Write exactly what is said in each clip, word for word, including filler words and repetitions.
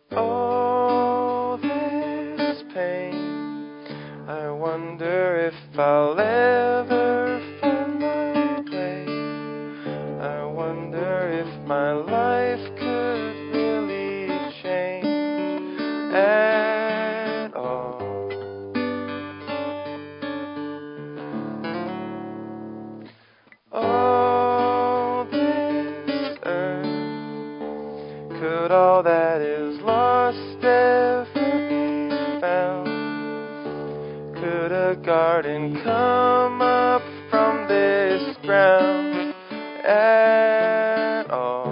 All this pain, I wonder if I'll ever find my way. I wonder if my life could really change at all. All this earth, could all that is lost ever be found? Could a garden come up from this ground at all?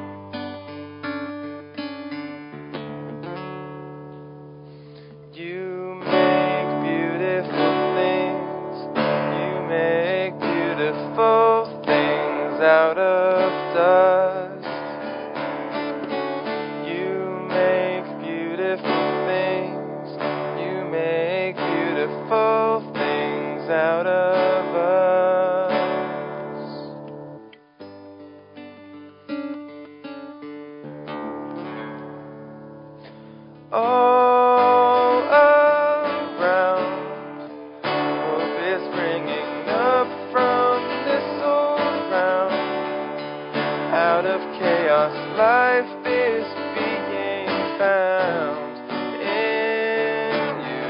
You make beautiful things, you make beautiful things out of dust. You make beautiful things, you make beautiful things out of us. All around, hope is springing up from this old ground. Out of chaos, life is being found in you.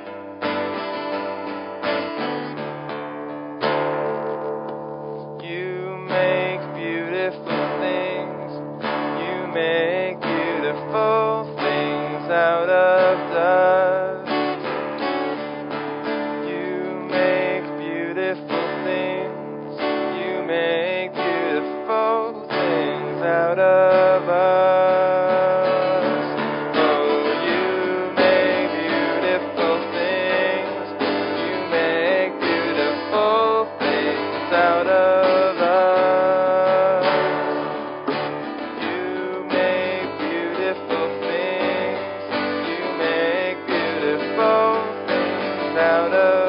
You make beautiful things, you make beautiful things out of dust. You make beautiful things, you make beautiful things out of us. Oh, you make beautiful things, you make beautiful things out of us. You make beautiful things, you make beautiful things out of us.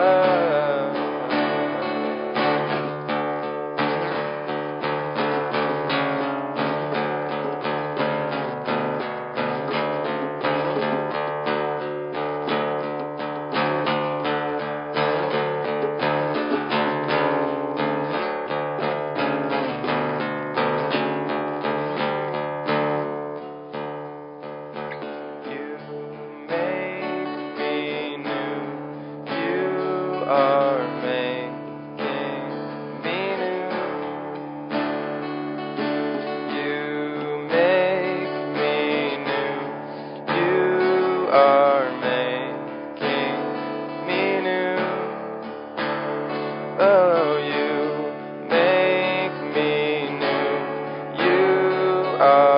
You make me new, you are making me new. You make me new, you are making me new. Oh, you make me new, you are